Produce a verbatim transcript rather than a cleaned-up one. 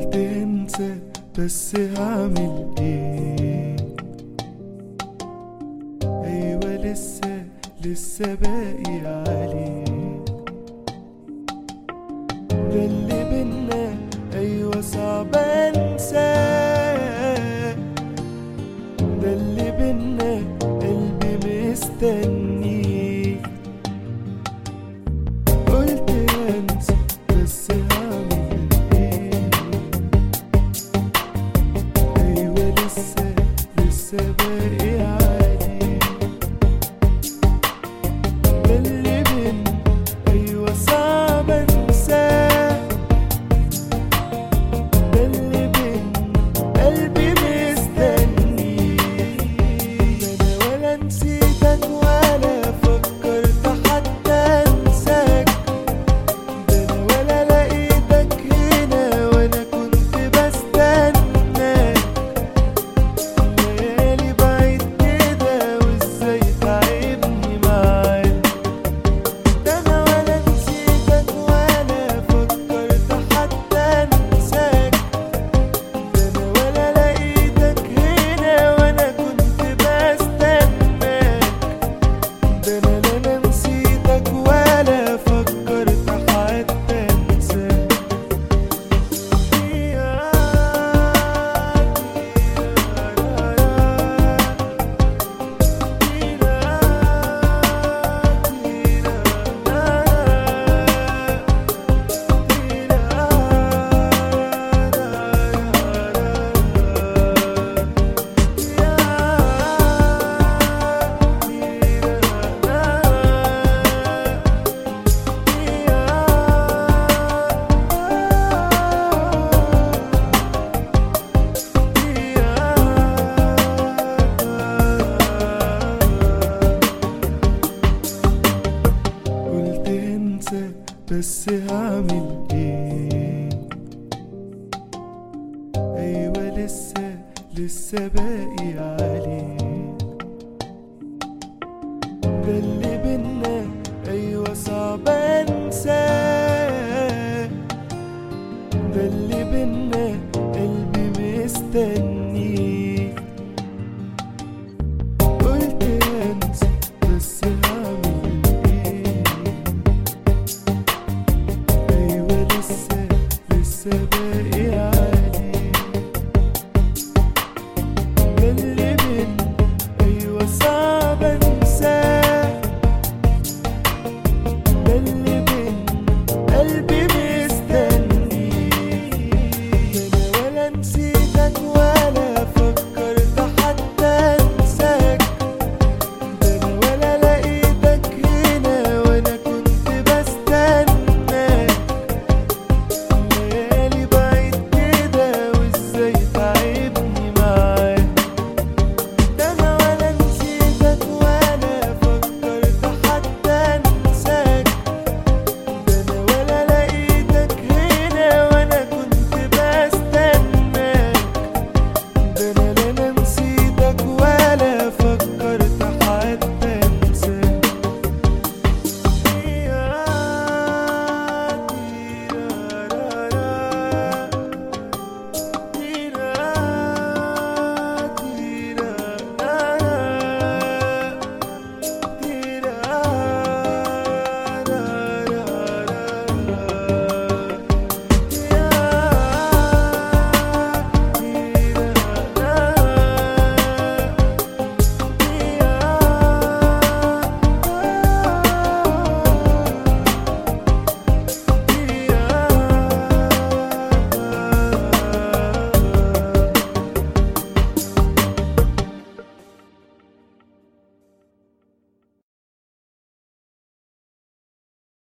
قلت انسى بس هعمل ايه؟ ايوه لسه لسه باقي عليك. ده اللي بينا ايوه صعب انساه، ده اللي بينا قلبي مستنيك. قلت انسى بس هعمل ايه؟ ايوه لسه لسه باقي عليك. ده اللي بينا ايوه صعب انساه، ده اللي بينا قلبي مستنيك. انا ولا نسيتك ولا فكرت حتى انساك، ده انا ولا لقيتك هنا وانا كنت بستناك. ليالي بعيد كده وازاي تعبني معاك. ده انا ولا نسيتك ولا فكرت حتى انساك، ده انا ولا لقيتك هنا وانا كنت بستناك. ده انا لا نسيتك ولا فكرت حتى انساك. قلت انسى بس هعمل ايه؟ ايوه لسه لسه باقي عليك.